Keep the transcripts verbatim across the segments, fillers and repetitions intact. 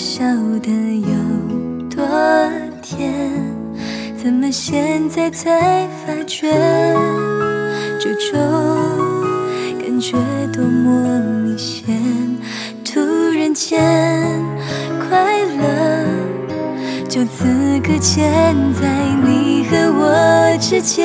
笑得有多甜，怎么现在才发觉，这种感觉多么明显。突然间快乐就此搁浅在你和我之间，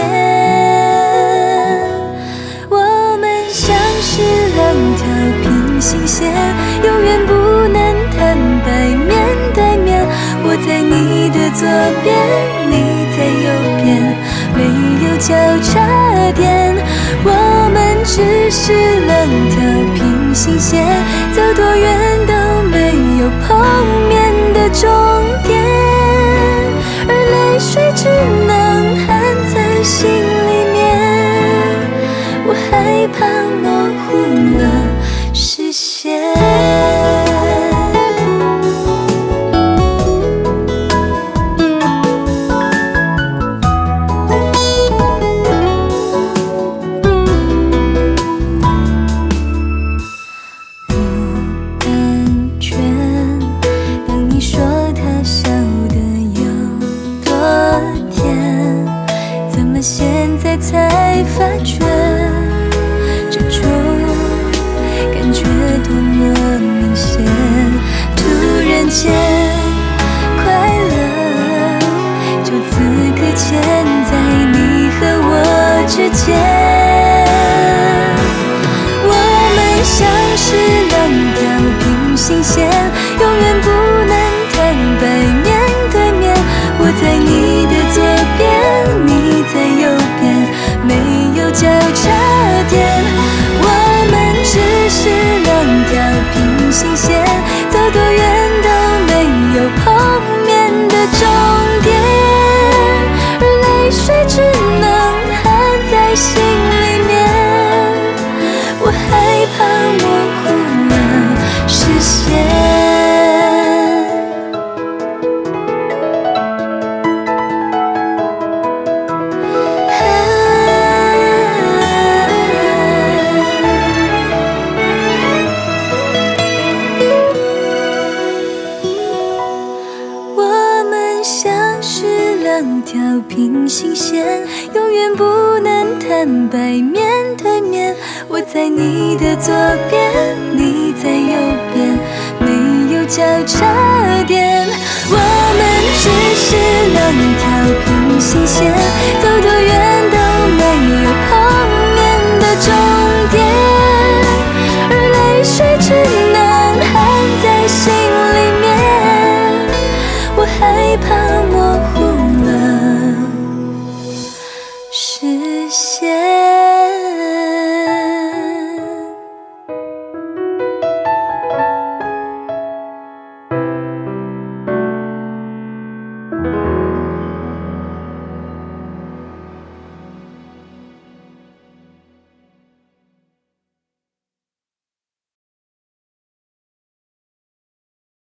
我们像是两条平行线，永远不能坦白面对面。我在你的左边，你在右边，没有交叉点，我们只是两条平行线，走多远都没有碰面的终点，而泪水只能含在心里面，我害怕模糊了视线。现在才发觉，这种感觉多么明显。突然间快乐就此搁浅在你和我之间，我们像是两条平行线，永远不能坦白面对面。我在你的左边，你在右边，没有交叉点，我们只是两条平行线，走多远都没有碰面的终点，而泪水只能含在心里面，我害怕模糊了视线。两条平行线，永远不能坦白面对面。我在你的左边，你在右边，没有交叉点，我们只是两条平行线，走多远都没有碰面的终点，而泪水只能含在心里面，我害怕模糊